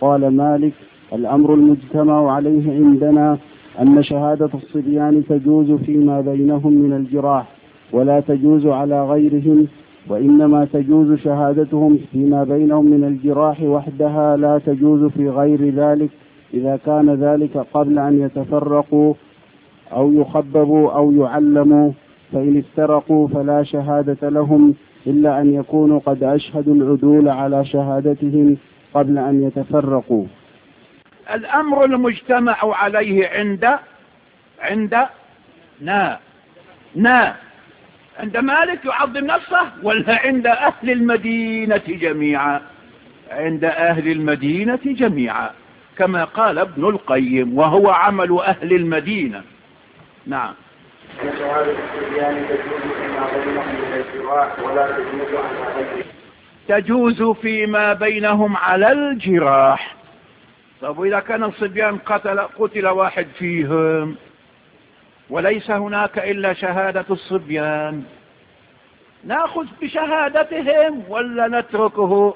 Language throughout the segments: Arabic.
قال مالك: الأمر المجتمع عليه عندنا أن شهادة الصبيان تجوز فيما بينهم من الجراح ولا تجوز على غيرهم، وإنما تجوز شهادتهم فيما بينهم من الجراح وحدها، لا تجوز في غير ذلك إذا كان ذلك قبل أن يتفرقوا أو يخببوا أو يعلموا، فإن افترقوا فلا شهادة لهم إلا أن يكونوا قد أشهدوا العدول على شهادتهم قبل أن يتفرقوا. الأمر المجتمع عليه عند مالك يعظم نفسه، ولا عند أهل المدينة جميعا؟ عند أهل المدينة جميعا، كما قال ابن القيم، وهو عمل أهل المدينة. نعم. تجوز فيما بينهم على الجراح. طب إذا كان الصبيان قتل واحد فيهم وليس هناك إلا شهادة الصبيان، نأخذ بشهادتهم ولا نتركه؟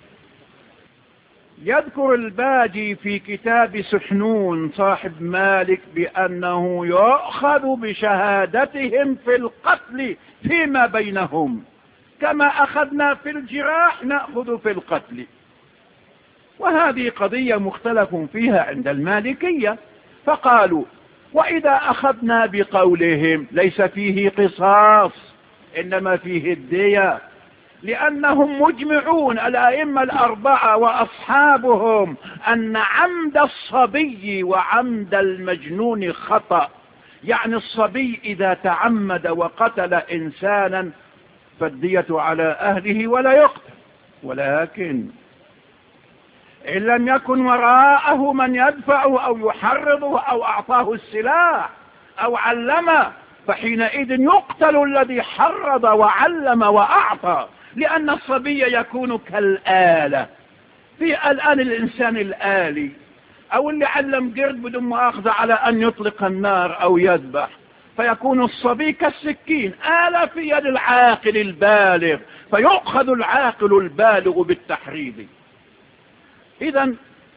يذكر الباجي في كتاب سحنون صاحب مالك بأنه يؤخذ بشهادتهم في القتل فيما بينهم، كما أخذنا في الجراح نأخذ في القتل. وهذه قضية مختلف فيها عند المالكية، فقالوا: وإذا أخذنا بقولهم ليس فيه قصاص إنما فيه الدية، لأنهم مجمعون الأئمة الأربعة وأصحابهم أن عمد الصبي وعمد المجنون خطأ. يعني الصبي إذا تعمد وقتل إنسانا فالدية على أهله ولا يقتل، ولكن إن لم يكن وراءه من يدفعه أو يحرضه أو أعطاه السلاح أو علمه، فحينئذ يقتل الذي حرض وعلم وأعطى، لأن الصبي يكون كالآلة. في الآن الإنسان الآلي أو اللي علم قرد بدون مؤاخذة على أن يطلق النار أو يذبح، فيكون الصبي كالسكين، آلة في يد العاقل البالغ، فيؤخذ العاقل البالغ بالتحريض. إذن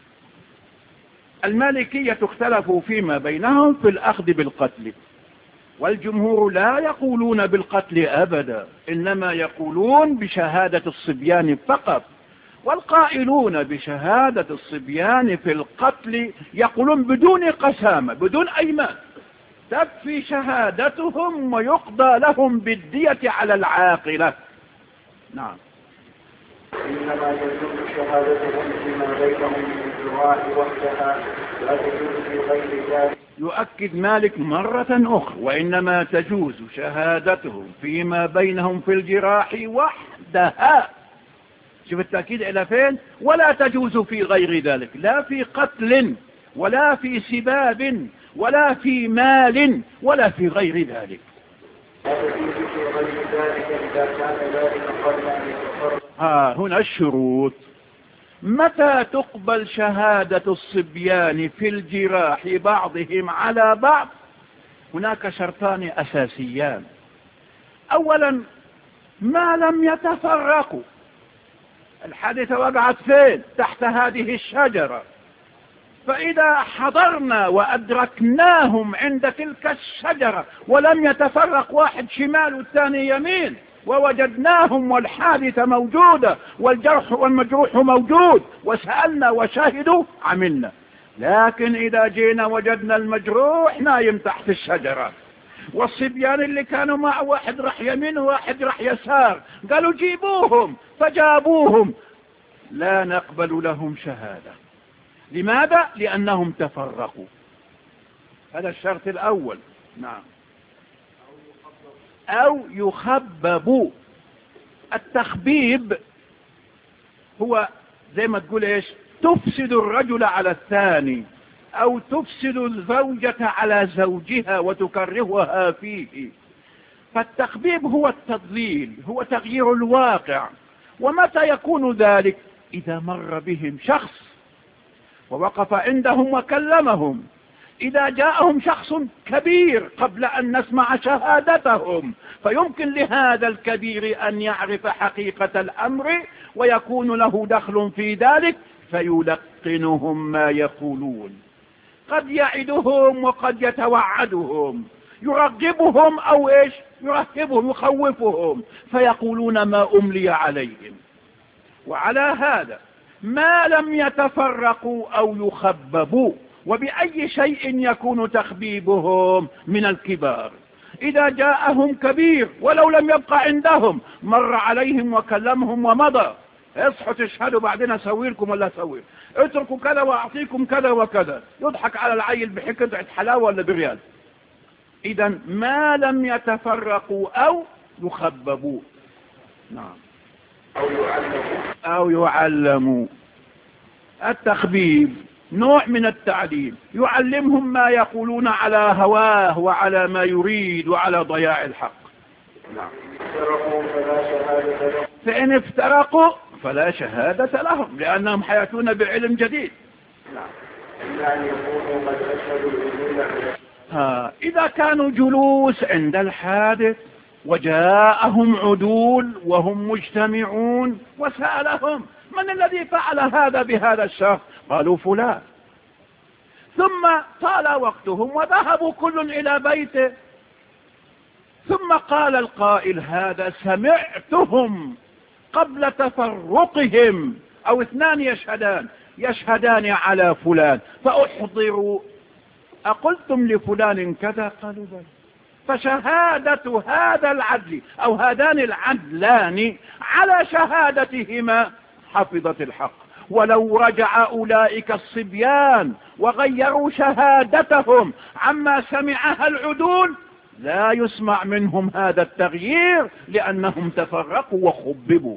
المالكية اختلفوا فيما بينهم في الأخذ بالقتل، والجمهور لا يقولون بالقتل أبدا، إنما يقولون بشهادة الصبيان فقط. والقائلون بشهادة الصبيان في القتل يقولون بدون قسامة بدون أيمان، تكفي شهادتهم ويقضى لهم بالدية على العاقلة. نعم. إنما تجوز شهادتهم فيما بينهم من الجراح وحدها، لا تجوز في غير ذلك. يؤكد مالك مرة أخرى: وإنما تجوز شهادتهم فيما بينهم في الجراح وحدها. شوف التأكيد إلى فين؟ ولا تجوز في غير ذلك، لا في قتل ولا في سباب ولا في مال ولا في غير ذلك. هنا الشروط. متى تقبل شهادة الصبيان في الجراح بعضهم على بعض؟ هناك شرطان أساسيان. أولا، ما لم يتفرقوا. الحادثة وقعت فين؟ تحت هذه الشجرة، فإذا حضرنا وأدركناهم عند تلك الشجرة ولم يتفرق، واحد شمال والثاني يمين، ووجدناهم والحادثة موجودة والجرح والمجروح موجود وسألنا وشاهدوا، عملنا. لكن إذا جينا وجدنا المجروح نايم تحت الشجرة، والصبيان اللي كانوا مع واحد راح يمين وواحد راح يسار، قالوا جيبوهم، فجابوهم، لا نقبل لهم شهادة. لماذا؟ لأنهم تفرقوا. هذا الشرط الأول. نعم. أو يخببوا. التخبيب هو زي ما تقول إيش؟ تفسد الرجل على الثاني، أو تفسد الزوجة على زوجها وتكرهها فيه. فالتخبيب هو التضليل، هو تغيير الواقع. ومتى يكون ذلك؟ إذا مر بهم شخص ووقف عندهم وكلمهم، إذا جاءهم شخص كبير قبل أن نسمع شهادتهم، فيمكن لهذا الكبير أن يعرف حقيقة الأمر ويكون له دخل في ذلك، يلقنهم ما يقولون، قد يعدهم وقد يتوعدهم، يرغبهم أو إيش يرهبهم يخوفهم، فيقولون ما أملي عليهم. وعلى هذا ما لم يتفرقوا أو يخببوا. وبأي شيء يكون تخبيبهم؟ من الكبار. إذا جاءهم كبير ولو لم يبقى عندهم مر عليهم وكلمهم ومضى، اصحوا تشهدوا بعدين اسوي لكم ولا اسوي، اتركوا كذا واعطيكم كذا وكذا، يضحك على العيل بحكة حلاوة ولا بريال. إذا ما لم يتفرقوا أو يخببوا. نعم. أو يعلموا. التخبيب نوع من التعليم، يعلمهم ما يقولون على هواه وعلى ما يريد وعلى ضياع الحق. نعم. فإن افترقوا فلا شهادة لهم لأنهم حياتون بعلم جديد. إذا كانوا جلوس عند الحادث وجاءهم عدول وهم مجتمعون وسألهم من الذي فعل هذا بهذا الشخص؟ قالوا فلان. ثم طال وقتهم وذهبوا كل إلى بيته، ثم قال القائل هذا سمعتهم قبل تفرقهم، أو اثنان يشهدان على فلان فأحضروا، أقلتم لفلان كذا؟ قالوا بلى. فشهادة هذا العدل أو هذان العدلان على شهادتهما حفظت الحق. ولو رجع أولئك الصبيان وغيروا شهادتهم عما سمعها العدول لا يسمع منهم هذا التغيير لأنهم تفرقوا وخببوا.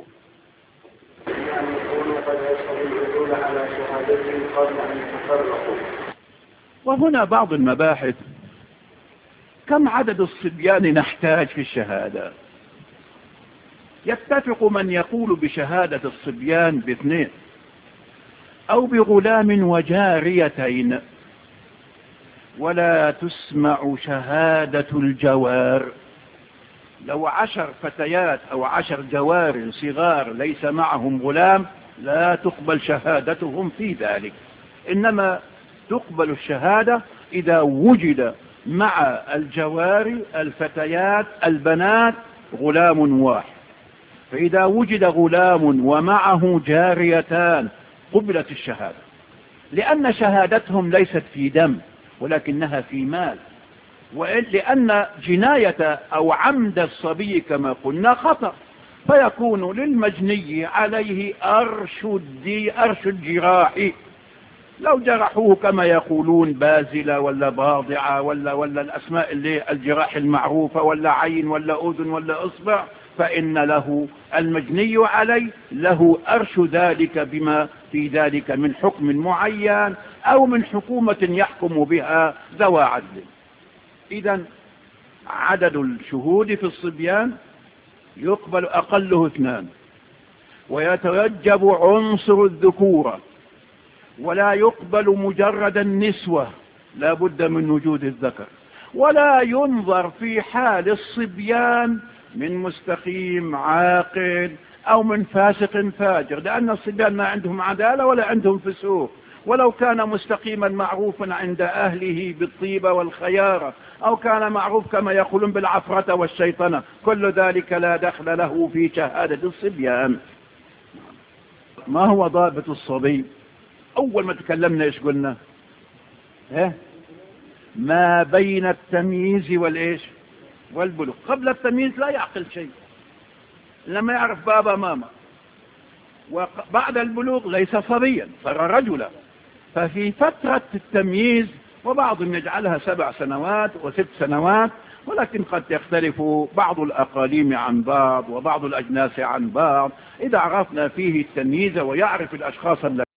وهنا بعض المباحث: كم عدد الصبيان نحتاج في الشهادة؟ يتفق من يقول بشهادة الصبيان باثنين أو بغلام وجاريتين، ولا تسمع شهادة الجوار. لو 10 فتيات أو 10 جوار صغار ليس معهم غلام لا تقبل شهادتهم في ذلك، إنما تقبل الشهادة إذا وجد مع الجوار الفتيات البنات غلام واحد. فإذا وجد غلام ومعه جاريتان قبلت الشهادة، لأن شهادتهم ليست في دم ولكنها في مال، لأن جناية أو عمد الصبي كما قلنا خطأ، فيكون للمجني عليه أرش الجراح. لو جرحوه كما يقولون بازلة ولا باضعة ولا الأسماء اللي الجراح المعروفة، ولا عين ولا أذن ولا إصبع، فإن له المجني عليه له أرش ذلك بما في ذلك من حكم معين أو من حكومة يحكم بها ذوى عدل. إذا عدد الشهود في الصبيان يقبل أقله 2، ويتوجب عنصر الذكورة، ولا يقبل مجرد النسوة، لا بد من وجود الذكر. ولا ينظر في حال الصبيان من مستقيم عاقل أو من فاسق فاجر، لأن الصبيان ما عندهم عدالة ولا عندهم فسوق. ولو كان مستقيما معروفا عند أهله بالطيبة والخيارة، أو كان معروف كما يقولون بالعفرة والشيطنة، كل ذلك لا دخل له في شهادة الصبيان. ما هو ضابط الصبي؟ أول ما تكلمنا إيش قلنا؟ ما بين التمييز والبلوغ. قبل التمييز لا يعقل شيء، لما يعرف بابا ماما. وبعد البلوغ ليس صبيا، صار رجلا. ففي فترة التمييز، وبعضهم يجعلها 7 سنوات و6 سنوات، ولكن قد يختلف بعض الأقاليم عن بعض وبعض الأجناس عن بعض. إذا عرفنا فيه التمييز ويعرف الأشخاص